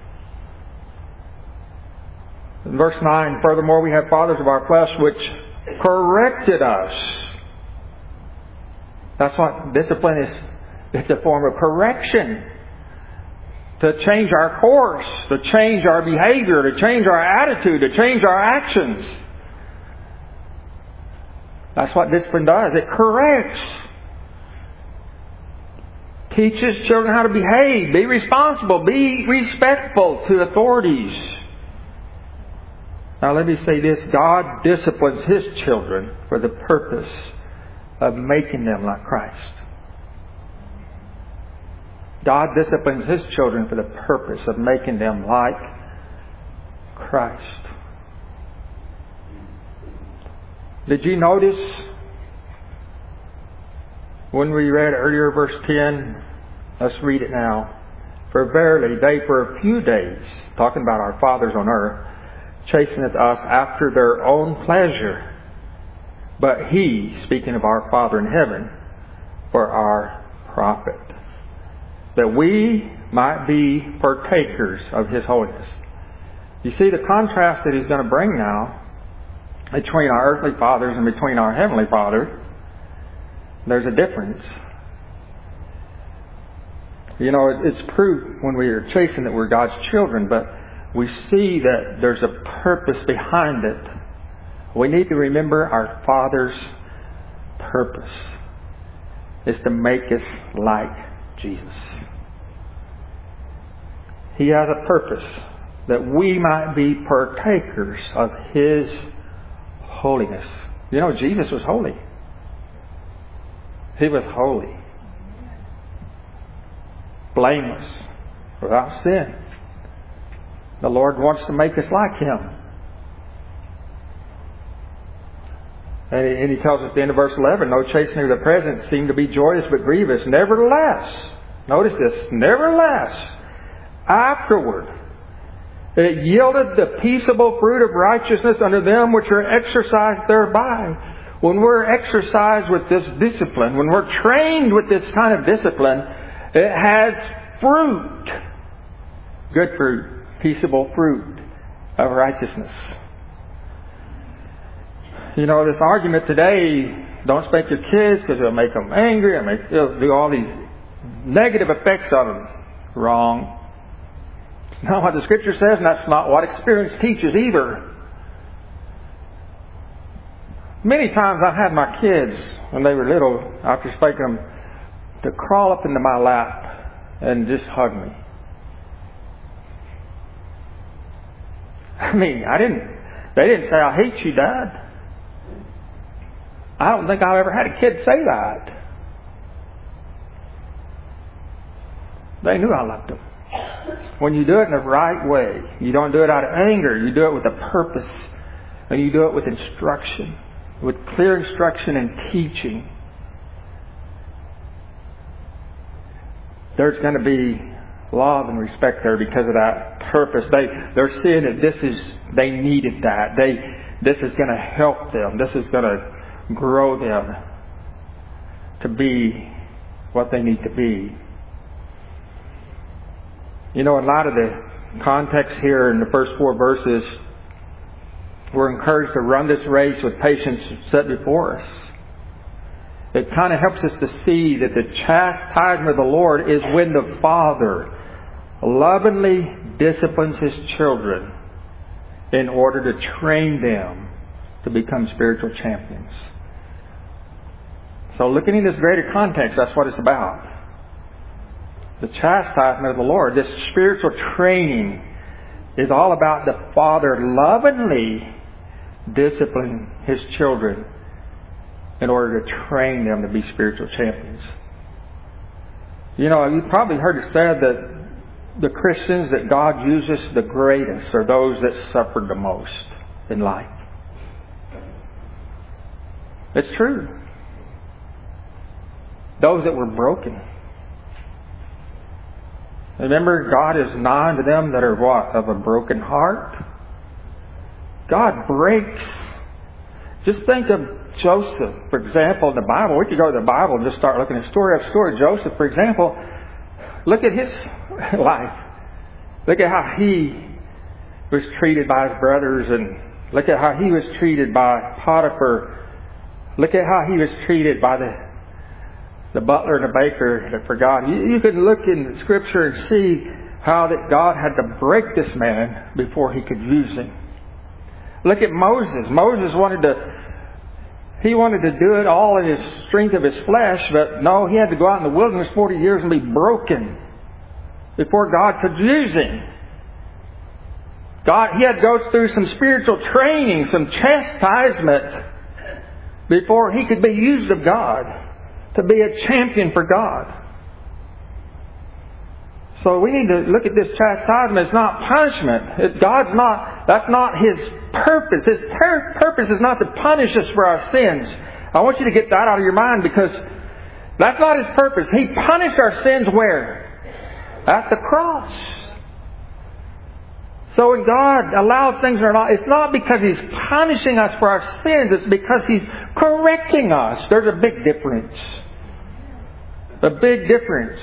In verse nine, furthermore, we have fathers of our flesh which corrected us. That's what discipline is. It's a form of correction. To change our course, to change our behavior, to change our attitude, to change our actions. That's what discipline does. It corrects. Teaches children how to behave, be responsible, be respectful to authorities. Now let me say this. God disciplines His children for the purpose of making them like Christ. God disciplines His children for the purpose of making them like Christ. Did you notice when we read earlier verse ten? Let's read it now. For verily they for a few days, talking about our fathers on earth, chasteneth us after their own pleasure. But He, speaking of our Father in heaven, for our profit, that we might be partakers of His holiness. You see the contrast that He's going to bring now between our earthly fathers and between our heavenly Father. There's a difference. You know, it's proof when we are chastened that we're God's children, but we see that there's a purpose behind it. We need to remember our Father's purpose is to make us like Jesus. He has a purpose that we might be partakers of His holiness. You know, Jesus was holy. He was holy. Blameless. Without sin. The Lord wants to make us like Him. And He tells us at the end of verse eleven, no chastening of the present seem to be joyous but grievous. Nevertheless, notice this, nevertheless, afterward, it yielded the peaceable fruit of righteousness unto them which are exercised thereby. When we're exercised with this discipline, when we're trained with this kind of discipline, it has fruit. Good fruit. Peaceable fruit of righteousness. You know, this argument today, don't spank your kids because it'll make them angry, it'll, make, it'll do all these negative effects on them. Wrong. It's not what the Scripture says, and that's not what experience teaches either. Many times I've had my kids, when they were little, after spanking them, to crawl up into my lap and just hug me. I mean, I didn't, they didn't say, I hate you, Dad. I don't think I've ever had a kid say that. They knew I loved them. When you do it in the right way, you don't do it out of anger, you do it with a purpose, and you do it with instruction, with clear instruction and teaching. There's going to be love and respect there because of that purpose. They, they're seeing that this is, they needed that. They, this is going to help them. This is going to grow them to be what they need to be. You know, in light of the context here in the first four verses, we're encouraged to run this race with patience set before us. It kind of helps us to see that the chastisement of the Lord is when the Father lovingly disciplines His children in order to train them to become spiritual champions. So looking in this greater context, that's what it's about. The chastisement of the Lord, this spiritual training, is all about the Father lovingly disciplining His children in order to train them to be spiritual champions. You know, you've probably heard it said that the Christians that God uses the greatest are those that suffered the most in life. It's true. Those that were broken. Remember, God is nigh to them that are what? Of a broken heart God breaks. Just think of Joseph, for example, in the Bible. We could go to the Bible and just start looking at story after story. Joseph, for example, look at his life. Look at how he was treated by his brothers, and look at how he was treated by Potiphar. Look at how he was treated by the the butler and the baker that forgot. You, you could look in the Scripture and see how that God had to break this man before He could use him. Look at Moses. Moses wanted to, he wanted to do it all in his strength of his flesh, but no, he had to go out in the wilderness forty years and be broken before God could use him. God, he had to go through some spiritual training, some chastisement before he could be used of God to be a champion for God. So we need to look at this chastisement. It's not punishment. It, God's not, that's not His purpose. His per- purpose is not to punish us for our sins. I want you to get that out of your mind, because that's not His purpose. He punished our sins where? At the cross. So when God allows things or not, it's not because He's punishing us for our sins. It's because He's correcting us. There's a big difference. A big difference.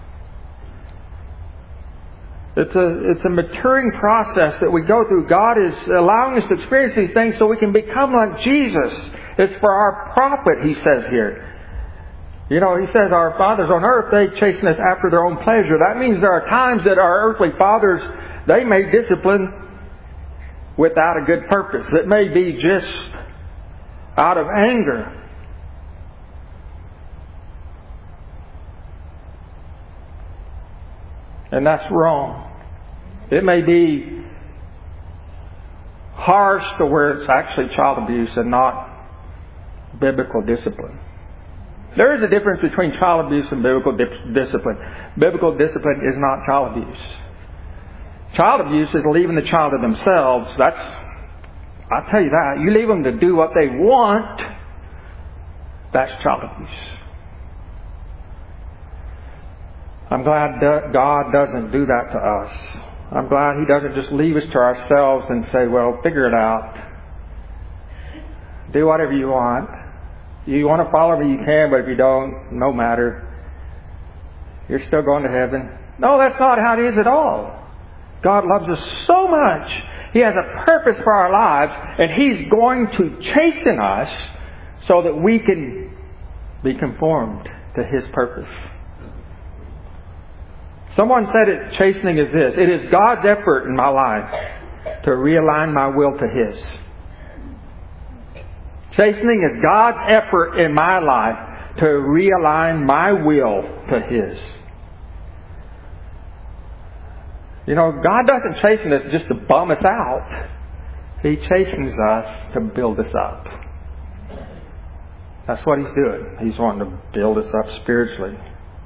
It's a, it's a maturing process that we go through. God is allowing us to experience these things so we can become like Jesus. It's for our profit, He says here. You know, He says our fathers on earth, they chasten us after their own pleasure. That means there are times that our earthly fathers, they may discipline without a good purpose. It may be just out of anger. And that's wrong. It may be harsh to where it's actually child abuse and not biblical discipline. There is a difference between child abuse and biblical di- discipline. Biblical discipline is not child abuse. Child abuse is leaving the child to themselves. That's, I'll tell you that. You leave them to do what they want, that's child abuse. I'm glad God doesn't do that to us. I'm glad He doesn't just leave us to ourselves and say, well, figure it out. Do whatever you want. You want to follow me, you can, but if you don't, no matter. You're still going to heaven. No, that's not how it is at all. God loves us so much. He has a purpose for our lives, and He's going to chasten us so that we can be conformed to His purpose. Someone said it, chastening is this: it is God's effort in my life to realign my will to His. Chastening is God's effort in my life to realign my will to His. You know, God doesn't chasten us just to bum us out. He chastens us to build us up. That's what He's doing. He's wanting to build us up spiritually.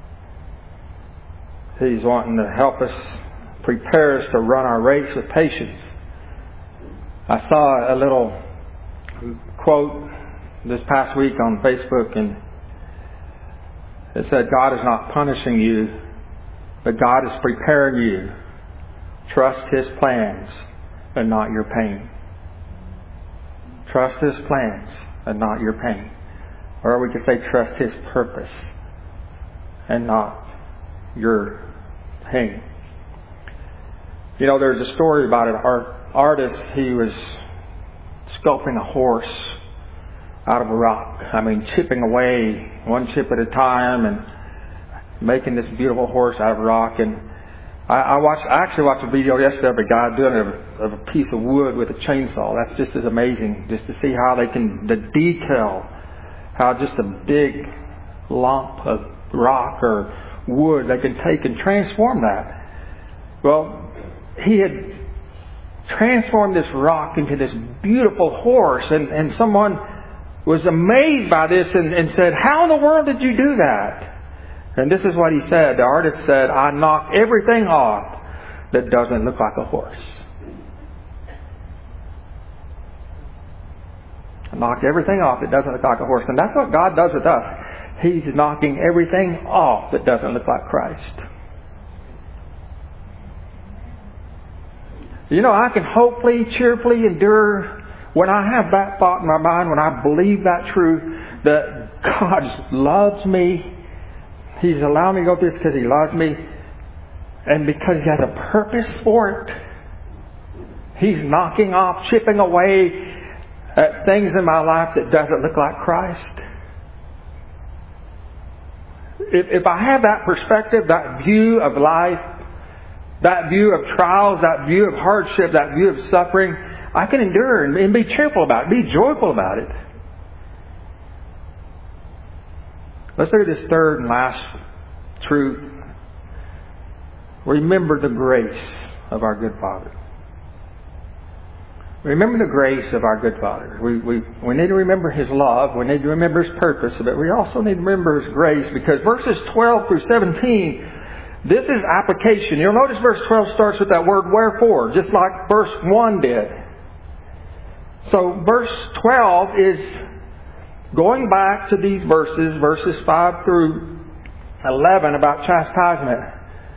He's wanting to help us, prepare us to run our race with patience. I saw a little quote this past week on Facebook, and it said, God is not punishing you, but God is preparing you. Trust His plans and not your pain. Trust His plans and not your pain. Or we could say trust His purpose and not your pain. You know, there's a story about an art, artist. He was sculpting a horse out of a rock. I mean, chipping away one chip at a time and making this beautiful horse out of rock. And I, I watched, I actually watched a video yesterday of a guy doing it of, of a piece of wood with a chainsaw. That's just as amazing, just to see how they can, the detail, how just a big lump of rock or wood they can take and transform that. Well, he had transformed this rock into this beautiful horse, and, and someone was amazed by this and, and said, how in the world did you do that? And this is what he said. The artist said, I knocked everything off that doesn't look like a horse. I knocked everything off that doesn't look like a horse. And that's what God does with us. He's knocking everything off that doesn't look like Christ. You know, I can hopefully, cheerfully endure when I have that thought in my mind, when I believe that truth, that God loves me. He's allowed me to go through this because He loves me. And because He has a purpose for it. He's knocking off, chipping away at things in my life that doesn't look like Christ. If, if I have that perspective, that view of life, that view of trials, that view of hardship, that view of suffering, I can endure and, and be cheerful about it, be joyful about it. Let's look at this third and last truth. Remember the grace of our good Father. Remember the grace of our good Father. We, we, we need to remember His love. We need to remember His purpose. But we also need to remember His grace, because verses twelve through seventeen, this is application. You'll notice verse twelve starts with that word wherefore, just like verse one did. So verse twelve is going back to these verses, verses five through eleven, about chastisement.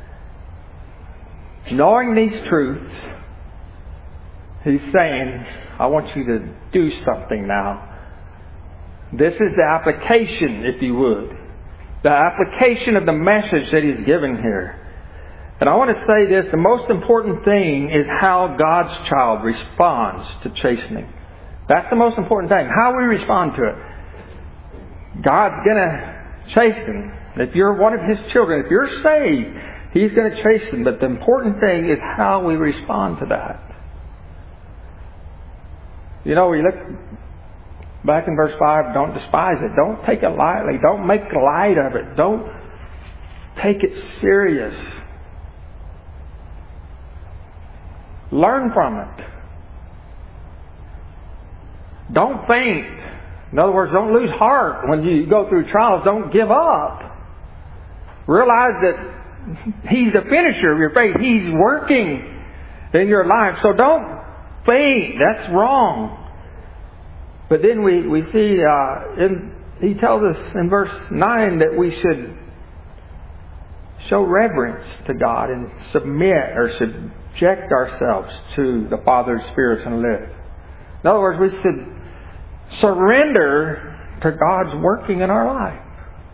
Knowing these truths, He's saying, I want you to do something now. This is the application, if you would. The application of the message that He's given here. And I want to say this, the most important thing is how God's child responds to chastening. That's the most important thing. How we respond to it. God's going to chasten. If you're one of His children, if you're saved, He's going to chasten. But the important thing is how we respond to that. You know, we look back in verse five, don't despise it. Don't take it lightly. Don't make light of it. Don't take it serious. Learn from it. Don't faint. In other words, don't lose heart when you go through trials. Don't give up. Realize that He's the finisher of your faith. He's working in your life. So don't faint. That's wrong. But then we, we see, uh, in, He tells us in verse nine that we should show reverence to God and submit or subject ourselves to the Father's Spirit and live. In other words, we should surrender to God's working in our life.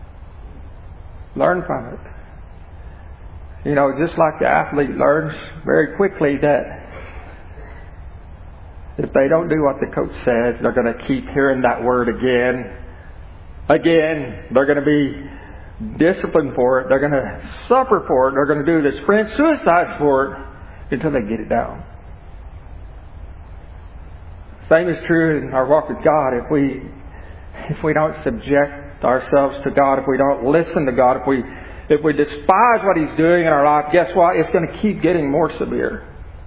Learn from it. You know, just like the athlete learns very quickly that if they don't do what the coach says, they're going to keep hearing that word again. Again, they're going to be disciplined for it. They're going to suffer for it. They're going to do the sprint suicides for it until they get it down. Same is true in our walk with God. If we if we don't subject ourselves to God, if we don't listen to God, if we if we despise what He's doing in our life, guess what? It's going to keep getting more severe.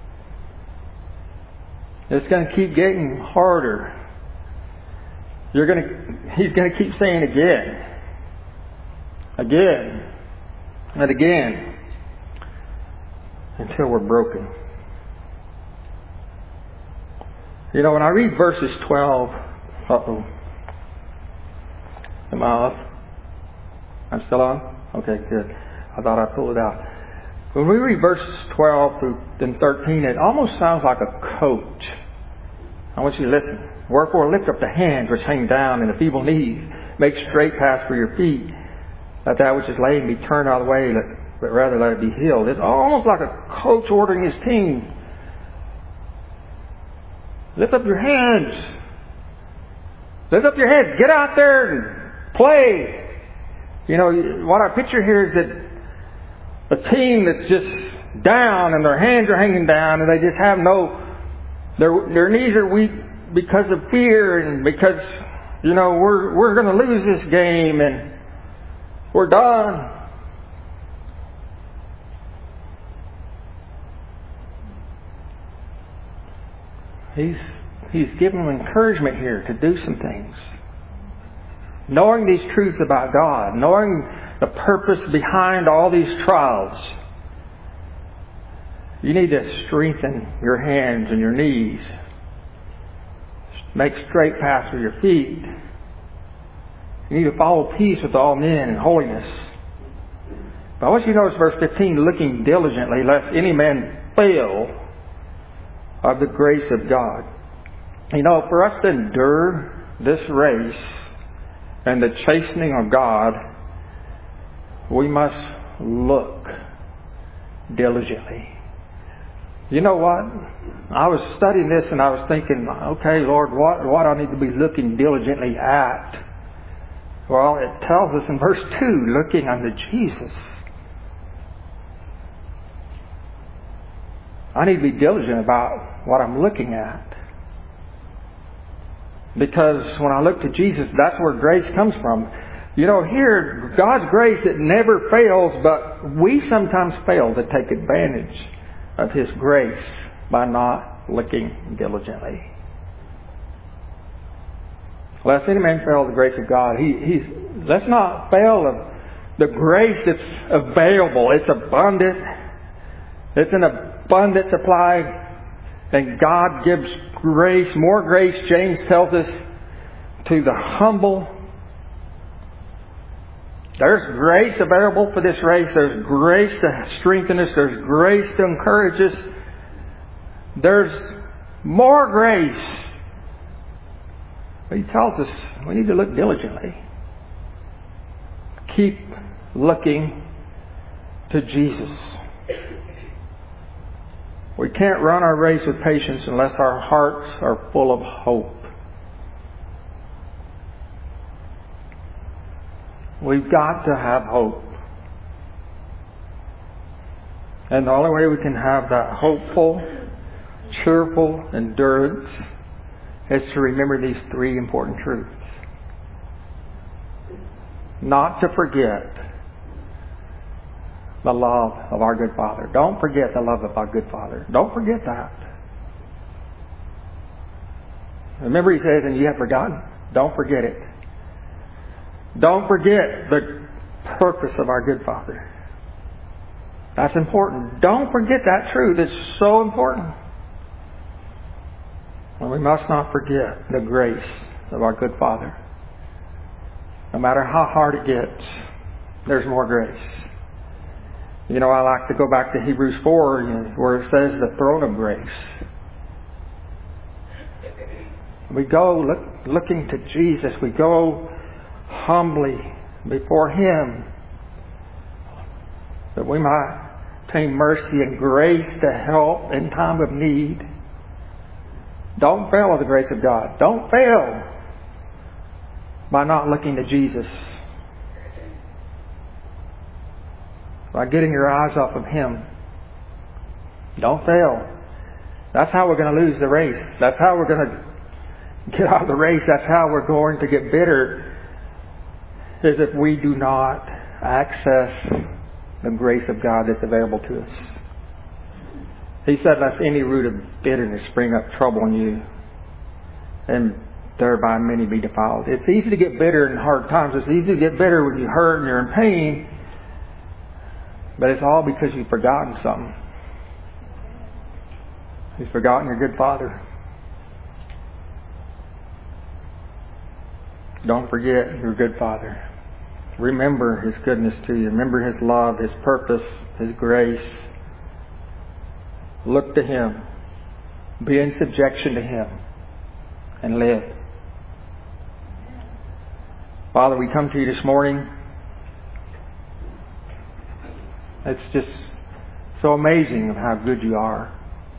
It's going to keep getting harder. You're going to, He's going to keep saying again, again, and again, until we're broken. You know, when I read verses twelve, uh-oh, am I off? I'm still on? Okay, good. I thought I pulled it out. When we read verses twelve through thirteen, it almost sounds like a coach. I want you to listen. Wherefore lift up the hands which hang down and the feeble knees. Make straight paths for your feet. Let that which is lame be turned out of the way, but rather let it be healed. It's almost like a coach ordering his team. Lift up your hands. Lift up your heads. Get out there and play. You know, what I picture here is that a team that's just down and their hands are hanging down and they just have no, their their knees are weak because of fear and because, you know, we're we're going to lose this game and we're done. He's he's giving them encouragement here to do some things. Knowing these truths about God, knowing the purpose behind all these trials, you need to strengthen your hands and your knees. Make straight paths for your feet. You need to follow peace with all men and holiness. But I want you to notice verse fifteen, looking diligently lest any man fail of the grace of God. You know, for us to endure this race and the chastening of God, we must look diligently. You know what? I was studying this and I was thinking, okay, Lord, what, what do I need to be looking diligently at? Well, it tells us in verse two, looking unto Jesus. I need to be diligent about what I'm looking at. Because when I look to Jesus, that's where grace comes from. You know, here, God's grace, it never fails, but we sometimes fail to take advantage of His grace by not looking diligently. Lest any man fail the grace of God. He, he's, let's not fail of the grace that's available. It's abundant. It's an abundant supply. And God gives grace, more grace, James tells us, to the humble. There's grace available for this race. There's grace to strengthen us. There's grace to encourage us. There's more grace. But He tells us we need to look diligently. Keep looking to Jesus. We can't run our race with patience unless our hearts are full of hope. We've got to have hope. And the only way we can have that hopeful, cheerful endurance is to remember these three important truths. Not to forget the love of our good Father. Don't forget the love of our good Father. Don't forget that. Remember He says, and you have forgotten. Don't forget it. Don't forget the purpose of our good Father. That's important. Don't forget that truth. It's so important. And we must not forget the grace of our good Father. No matter how hard it gets, there's more grace. You know, I like to go back to Hebrews four, where it says the throne of grace. We go look, looking to Jesus. We go humbly before Him, that we might obtain mercy and grace to help in time of need. Don't fail of the grace of God. Don't fail by not looking to Jesus. By getting your eyes off of Him. Don't fail. That's how we're going to lose the race. That's how we're going to get out of the race. That's how we're going to get bitter. Is if we do not access the grace of God that's available to us. He said, lest any root of bitterness spring up trouble in you, and thereby many be defiled. It's easy to get bitter in hard times. It's easy to get bitter when you hurt and you're in pain. But it's all because you've forgotten something. You've forgotten your good Father. Don't forget your good Father. Remember His goodness to you. Remember His love, His purpose, His grace. Look to Him. Be in subjection to Him. And live. Father, we come to you this morning. It's just so amazing of how good you are.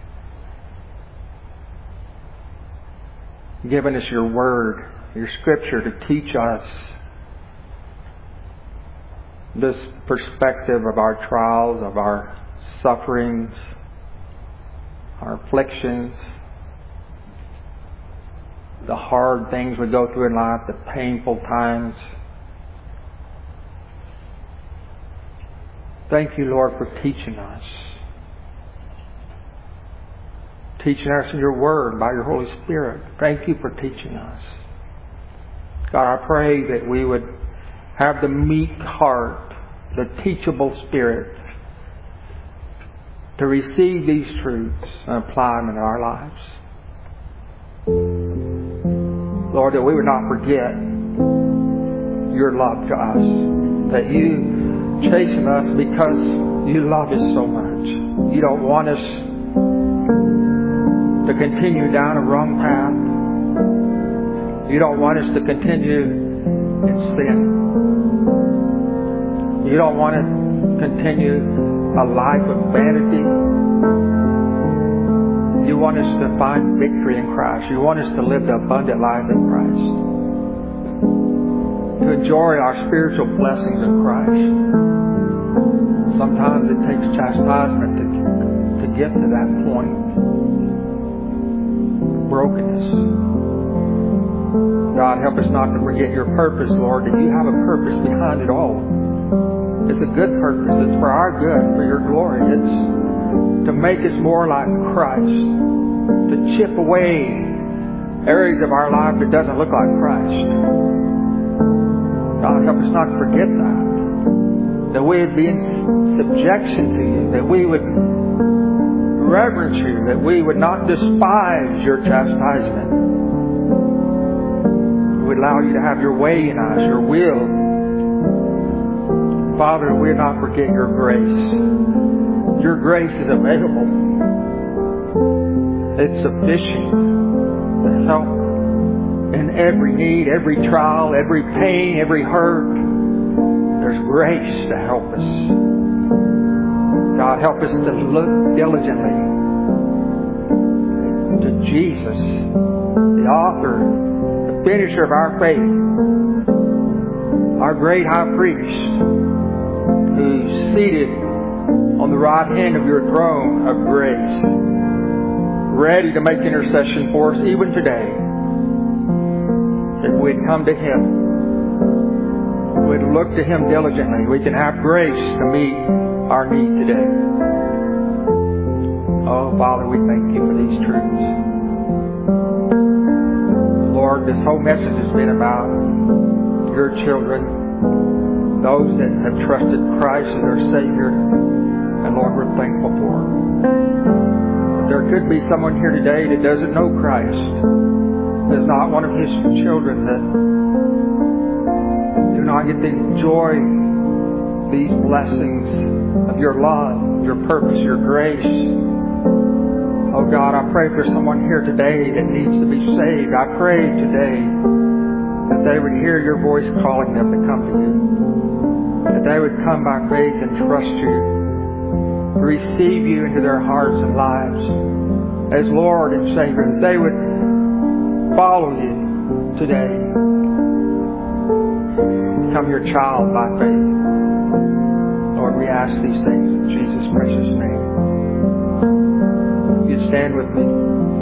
Giving us your word, your scripture to teach us this perspective of our trials, of our sufferings, our afflictions, the hard things we go through in life, the painful times. Thank you, Lord, for teaching us. Teaching us in your word by your Holy Spirit. Thank you for teaching us. God, I pray that we would have the meek heart, the teachable spirit, to receive these truths and apply them in our lives. Lord, that we would not forget your love to us. That you chasten us because you love us so much. You don't want us to continue down a wrong path. You don't want us to continue in sin. You don't want to continue a life of vanity. You want us to find victory in Christ. You want us to live the abundant life in Christ. To enjoy our spiritual blessings in Christ. Sometimes it takes chastisement to, to get to that point. Brokenness. God, help us not to forget your purpose, Lord, that you have a purpose behind it all. It's a good purpose. It's for our good, for your glory. It's to make us more like Christ. To chip away areas of our life that doesn't look like Christ. God, help us not to forget that. That we would be in subjection to you. That we would reverence you. That we would not despise your chastisement. We would allow you to have your way in us, your will. Father, we would not forget your grace. Your grace is available. It's sufficient to help in every need, every trial, every pain, every hurt. There's grace to help us. God, help us to look diligently to Jesus, the author, the finisher of our faith, our great high priest, who's seated on the right hand of your throne of grace, ready to make intercession for us even today. If we'd come to Him, we'd look to Him diligently, we can have grace to meet our need today. Oh, Father, we thank you for these truths. Lord, this whole message has been about your children, those that have trusted Christ as their Savior. And Lord, we're thankful for them. But there could be someone here today that doesn't know Christ, is not one of His children, that do not get to enjoy these blessings of your love, your purpose, your grace. Oh God, I pray for someone here today that needs to be saved. I pray today that they would hear your voice calling them to come to you. That they would come by faith and trust you, receive you into their hearts and lives as Lord and Savior. That they would follow you today. Become your child by faith. Lord, we ask these things in Jesus' precious name. You'd stand with me.